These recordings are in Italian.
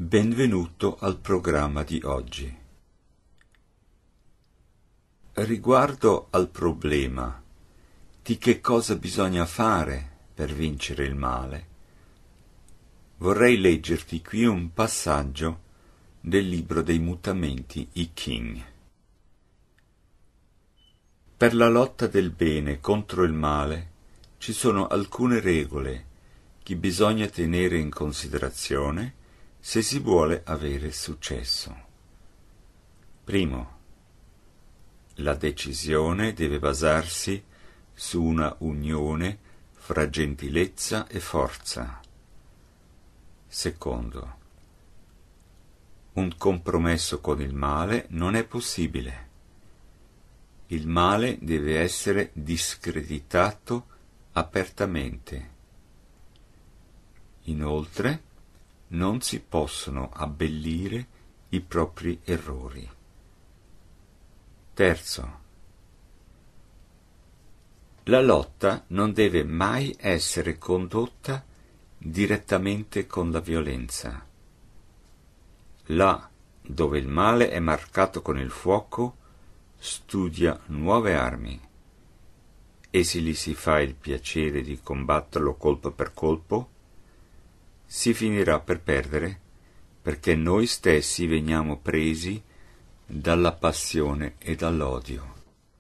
Benvenuto al programma di oggi. Riguardo al problema di che cosa bisogna fare per vincere il male, vorrei leggerti qui un passaggio del libro dei mutamenti I Ching. Per la lotta del bene contro il male ci sono alcune regole che bisogna tenere in considerazione se si vuole avere successo. Primo, la decisione deve basarsi su una unione fra gentilezza e forza. Secondo, un compromesso con il male non è possibile. Il male deve essere discreditato apertamente. Inoltre, non si possono abbellire i propri errori. Terzo, la lotta non deve mai essere condotta direttamente con la violenza. Là dove il male è marcato con il fuoco, studia nuove armi, e se gli si fa il piacere di combatterlo colpo per colpo, si finirà per perdere, perché noi stessi veniamo presi dalla passione e dall'odio.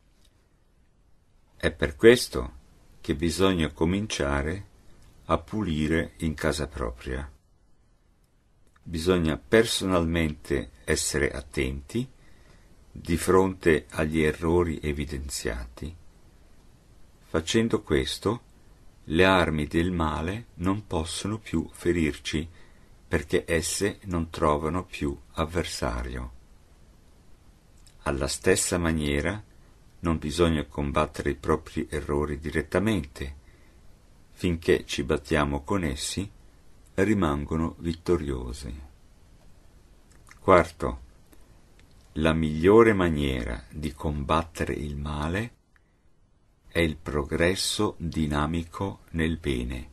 È per questo che bisogna cominciare a pulire in casa propria. Bisogna personalmente essere attenti di fronte agli errori evidenziati. Facendo questo, le armi del male non possono più ferirci, perché esse non trovano più avversario. Alla stessa maniera, non bisogna combattere i propri errori direttamente. Finché ci battiamo con essi, rimangono vittoriosi. Quarto, la migliore maniera di combattere il male è il progresso dinamico nel bene.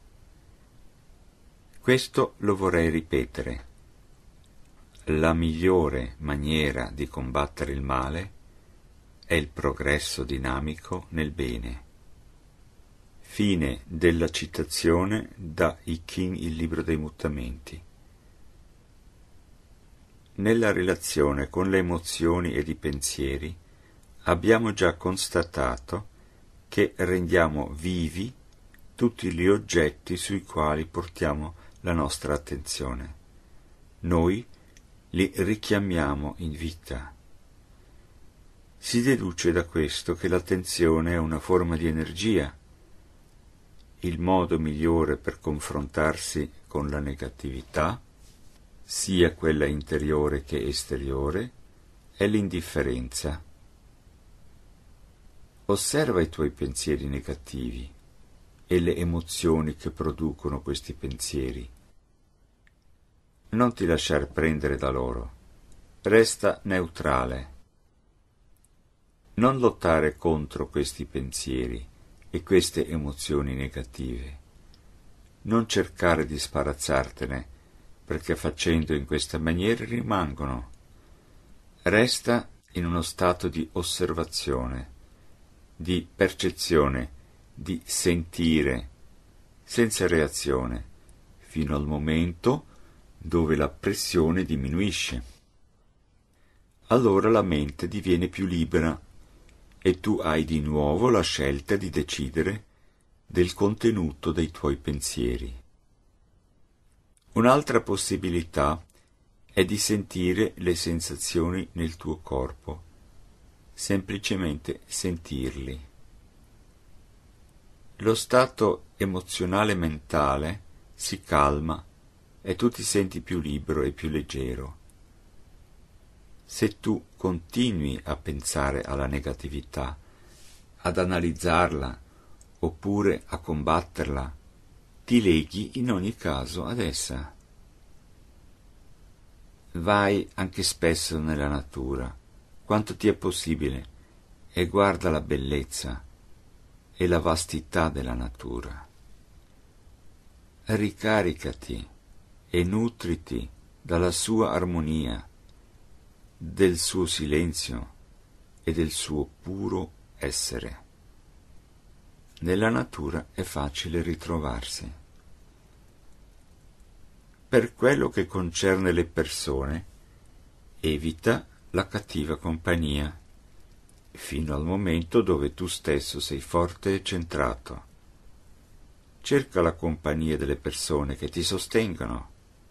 Questo lo vorrei ripetere. La migliore maniera di combattere il male è il progresso dinamico nel bene. Fine della citazione da I Ching, il libro dei mutamenti. Nella relazione con le emozioni ed i pensieri abbiamo già constatato che rendiamo vivi tutti gli oggetti sui quali portiamo la nostra attenzione. Noi li richiamiamo in vita. Si deduce da questo che l'attenzione è una forma di energia. Il modo migliore per confrontarsi con la negatività, sia quella interiore che esteriore, è l'indifferenza. Osserva i tuoi pensieri negativi e le emozioni che producono questi pensieri. Non ti lasciare prendere da loro. Resta neutrale. Non lottare contro questi pensieri e queste emozioni negative. Non cercare di sparazzartene, perché facendo in questa maniera rimangono. Resta in uno stato di osservazione, di percezione, di sentire, senza reazione, fino al momento dove la pressione diminuisce. Allora la mente diviene più libera e tu hai di nuovo la scelta di decidere del contenuto dei tuoi pensieri. Un'altra possibilità è di sentire le sensazioni nel tuo corpo, semplicemente sentirli. Lo stato emozionale mentale si calma e tu ti senti più libero e più leggero. Se tu continui a pensare alla negatività, ad analizzarla oppure a combatterla, ti leghi in ogni caso ad essa. Vai anche spesso nella natura, quanto ti è possibile, e guarda la bellezza e la vastità della natura. Ricaricati e nutriti dalla sua armonia, del suo silenzio e del suo puro essere. Nella natura è facile ritrovarsi. Per quello che concerne le persone, evita la cattiva compagnia, fino al momento dove tu stesso sei forte e centrato. Cerca la compagnia delle persone che ti sostengano.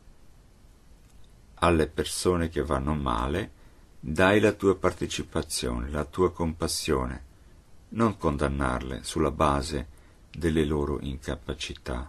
Alle persone che vanno male, dai la tua partecipazione, la tua compassione, non condannarle sulla base delle loro incapacità.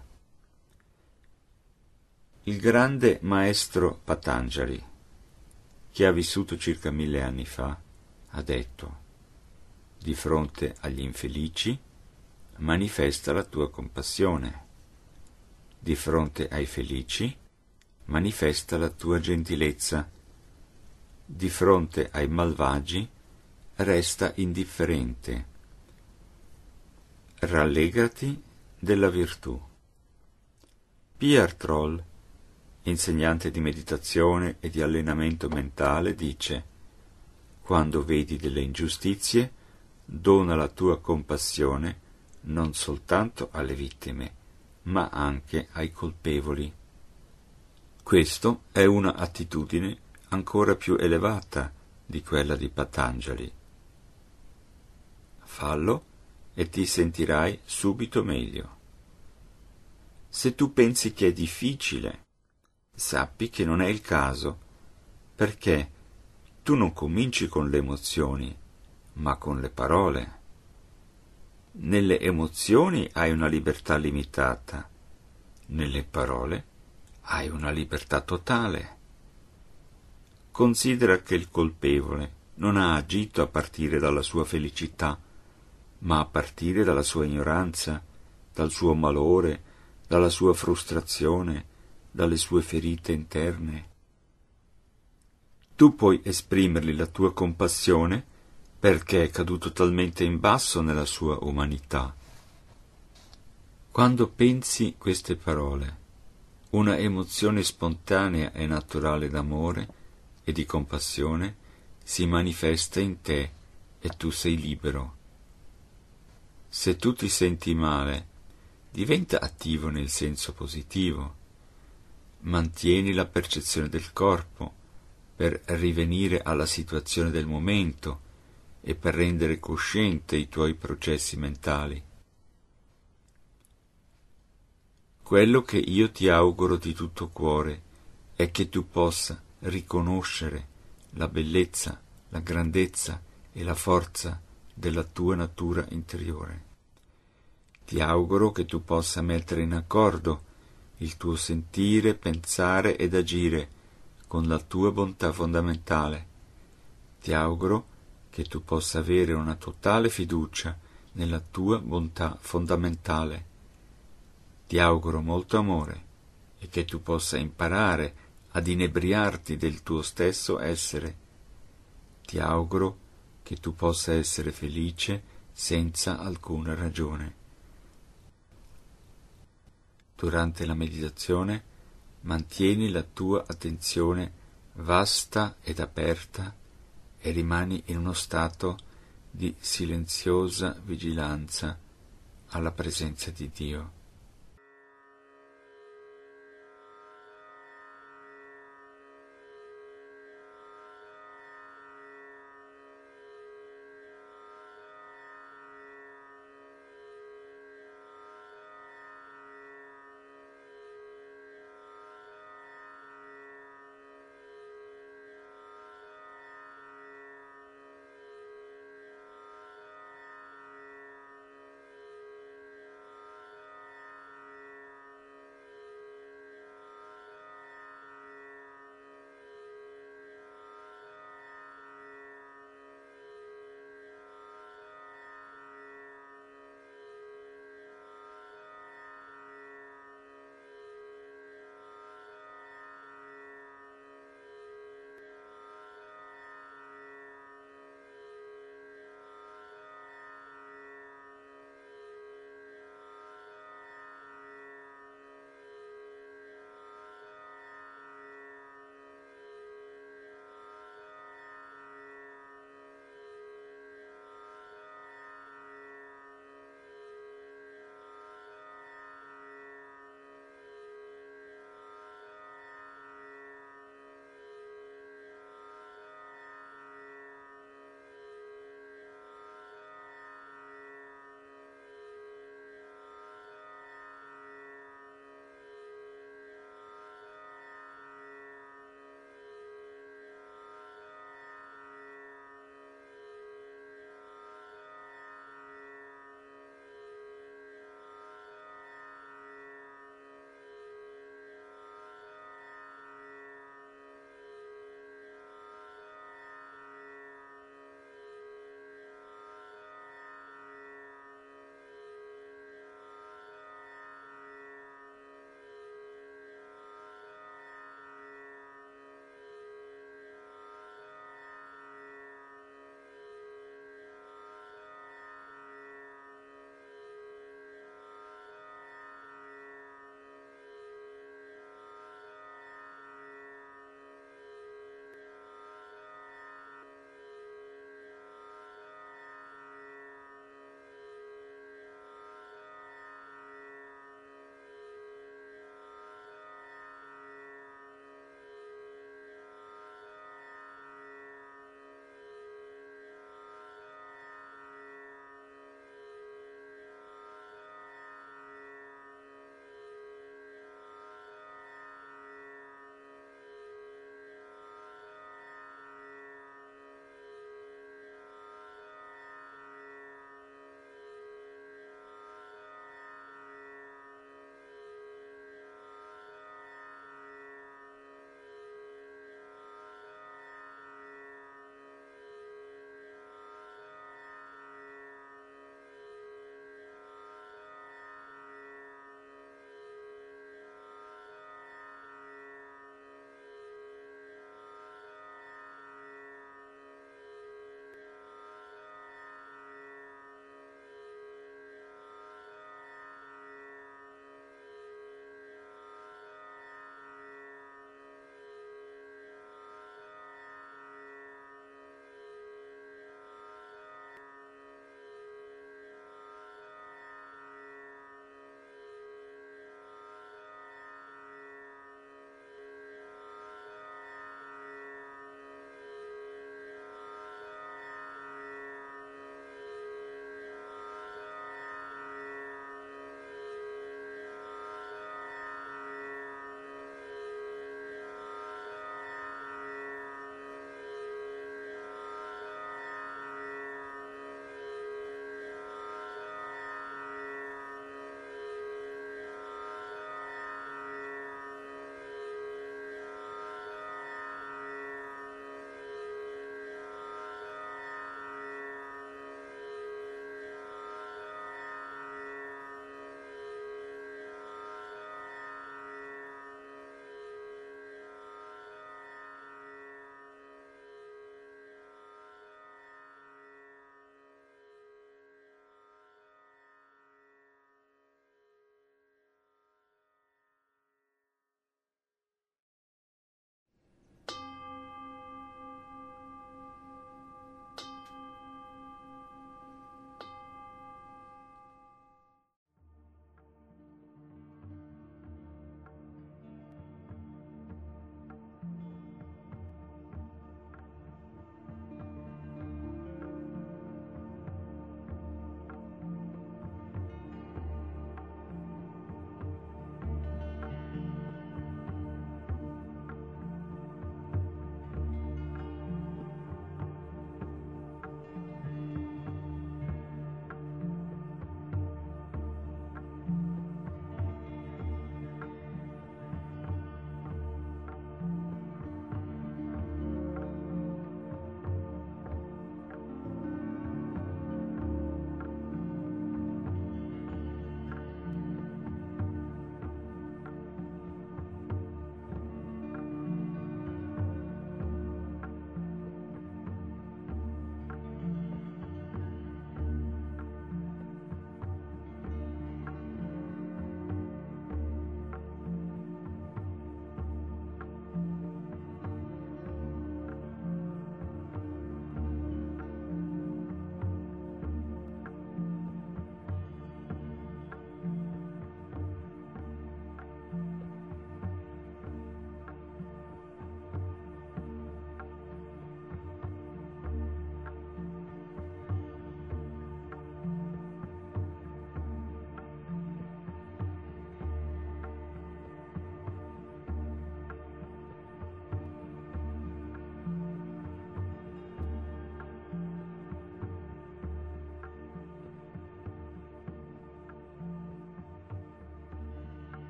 Il grande maestro Patanjali, che ha vissuto circa 1000 anni fa, ha detto: di fronte agli infelici, manifesta la tua compassione. Di fronte ai felici, manifesta la tua gentilezza. Di fronte ai malvagi, resta indifferente. Rallegrati della virtù. Pierre Troll, insegnante di meditazione e di allenamento mentale, dice: quando vedi delle ingiustizie, dona la tua compassione non soltanto alle vittime, ma anche ai colpevoli. Questo è una attitudine ancora più elevata di quella di Patanjali. Fallo e ti sentirai subito meglio. Se tu pensi che è difficile, sappi che non è il caso, perché tu non cominci con le emozioni, ma con le parole. Nelle emozioni hai una libertà limitata, nelle parole hai una libertà totale. Considera che il colpevole non ha agito a partire dalla sua felicità, ma a partire dalla sua ignoranza, dal suo malore, dalla sua frustrazione, dalle sue ferite interne. Tu puoi esprimergli la tua compassione perché è caduto talmente in basso nella sua umanità. Quando pensi queste parole, una emozione spontanea e naturale d'amore e di compassione si manifesta in te e tu sei libero. Se tu ti senti male, diventa attivo nel senso positivo. Mantieni la percezione del corpo per rivenire alla situazione del momento e per rendere cosciente i tuoi processi mentali. Quello che io ti auguro di tutto cuore è che tu possa riconoscere la bellezza, la grandezza e la forza della tua natura interiore. Ti auguro che tu possa mettere in accordo il tuo sentire, pensare ed agire con la tua bontà fondamentale. Ti auguro che tu possa avere una totale fiducia nella tua bontà fondamentale. Ti auguro molto amore e che tu possa imparare ad inebriarti del tuo stesso essere. Ti auguro che tu possa essere felice senza alcuna ragione. Durante la meditazione mantieni la tua attenzione vasta ed aperta e rimani in uno stato di silenziosa vigilanza alla presenza di Dio.